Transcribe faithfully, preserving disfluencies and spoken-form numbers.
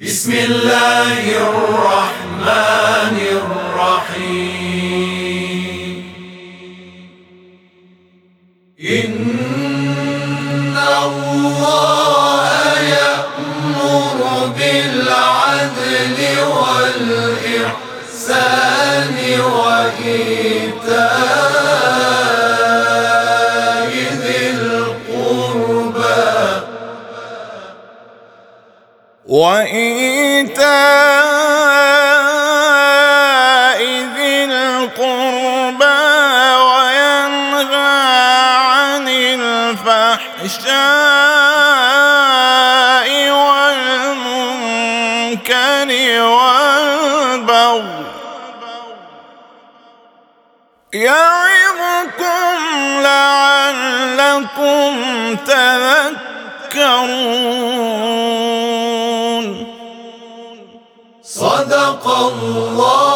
بسم الله الرحمن الرحيم. إن الله يأمر بالعدل والإحسان وإيتاء ذي القربى وإيتاء ذي القربى وينهى عن الفحشاء والمنكر والبغي يعظكم لعلكم تذكرون. صدق الله.